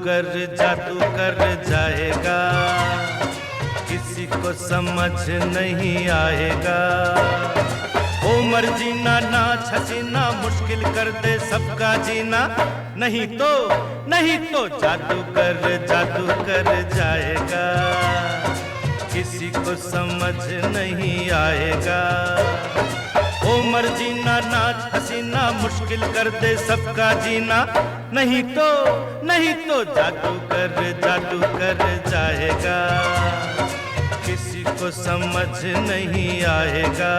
जादू कर जाएगा, किसी को समझ नहीं आएगा। उमर जीना नाच हसीना मुश्किल कर दे सबका जीना, नहीं तो जादू कर जाएगा, किसी को समझ नहीं आएगा। उमर जीना नाच हसीना मुश्किल कर दे सबका जीना, नहीं तो जादू कर जाएगा, किसी को समझ नहीं आएगा।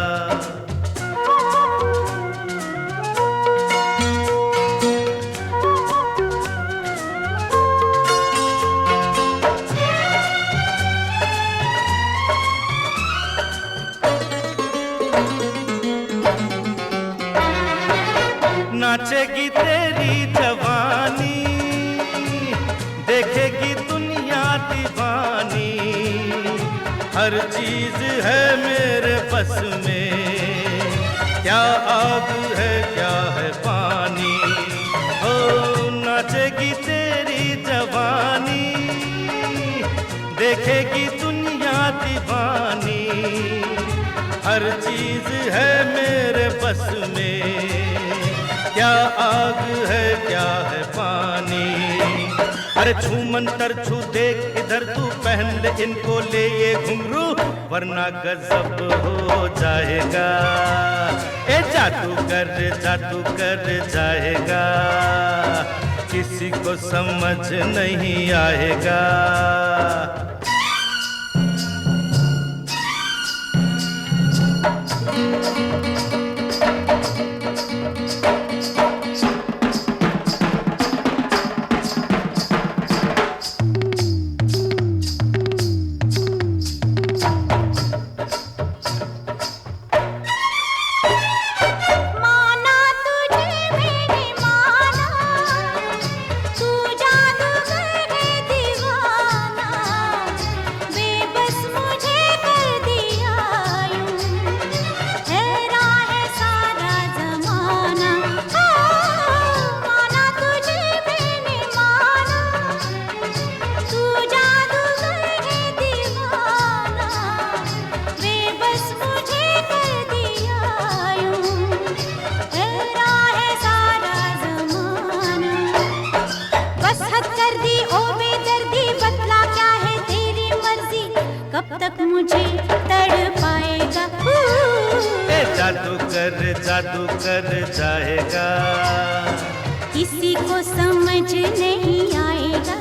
नाचेगी तेरी जवानी, देखेगी दुनिया दीवानी, हर चीज है मेरे बस में, क्या आग है क्या है पानी। ओ नाचेगी तेरी जवानी, देखेगी दुनिया दीवानी, हर चीज है मेरे बस में, क्या आग है क्या है पानी। अरे छू मंतर छू देख इधर तू, पहन ले इनको ले ये घुंघरू, वरना गजब हो जाएगा। ए जादू कर जाएगा, किसी को समझ नहीं आएगा। कब तक मुझे तड़पाएगा। जादू कर जाएगा, किसी को समझ नहीं आएगा।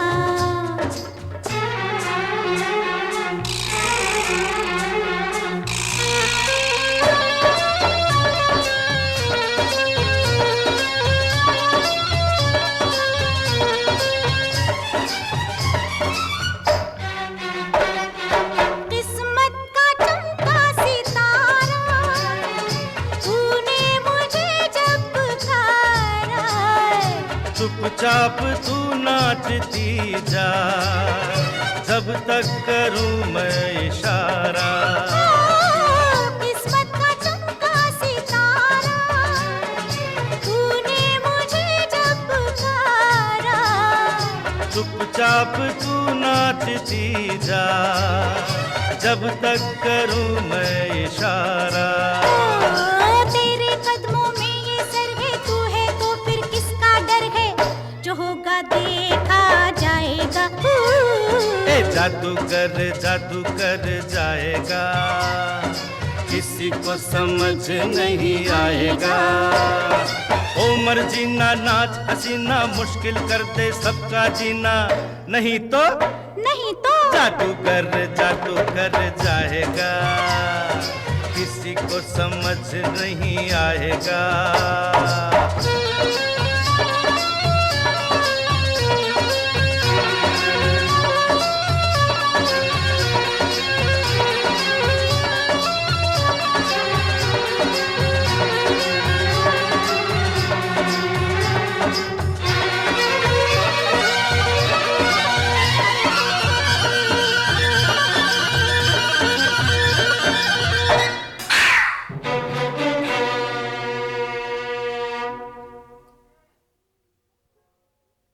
चुपचाप तू नाचती जा, जब तक करूं मैं इशारा। किस्मत का चमका सितारा, तूने मुझे जब पुकारा। चुपचाप तू नाचती जा, जब तक करूं मैं इशारा। तेरे कदमों में ये सर है, तू है तो फिर किसका डर है, जो होगा देखा जाएगा। ए जादू कर जाएगा, किसी को समझ नहीं आएगा। उमर जीना नाच हसीना मुश्किल कर दे सबका जीना, नहीं तो जादू कर जाएगा, किसी को समझ नहीं आएगा।